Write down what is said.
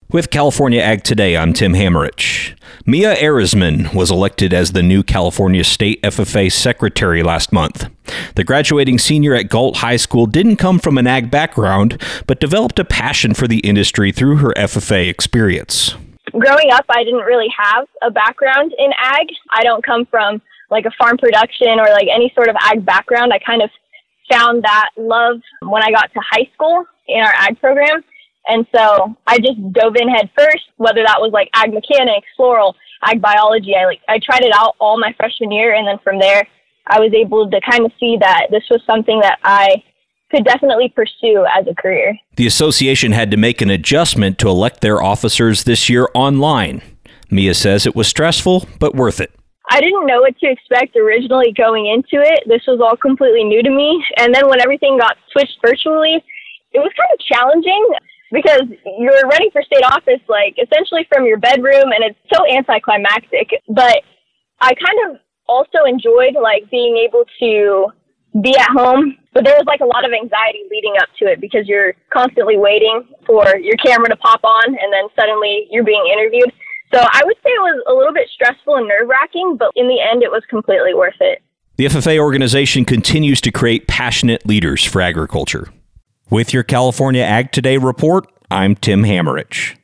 With California Ag Today, I'm Tim Hammerich. Mia Erisman was elected as the new California State FFA Secretary last month. The graduating senior at Galt High School didn't come from an ag background, but developed a passion for the industry through her FFA experience. Growing up, I didn't really have a background in ag. I don't come from like a farm production or like any sort of ag background. I kind of found that love when I got to high school in our ag program. And so I just dove in head first, whether that was like ag mechanics, floral, ag biology. I tried it out all my freshman year. And then from there, I was able to kind of see that this was something that I could definitely pursue as a career. The association had to make an adjustment to elect their officers this year online. Mia says it was stressful, but worth it. I didn't know what to expect originally going into it. This was all completely new to me. And then when everything got switched virtually, it was kind of challenging because you're running for state office, like essentially from your bedroom, and it's so anticlimactic. But I kind of also enjoyed like being able to be at home, but there was like a lot of anxiety leading up to it because you're constantly waiting for your camera to pop on and then suddenly you're being interviewed. So I would say it was a little bit stressful and nerve-wracking, but in the end, it was completely worth it. The FFA organization continues to create passionate leaders for agriculture. With your California Ag Today report, I'm Tim Hammerich.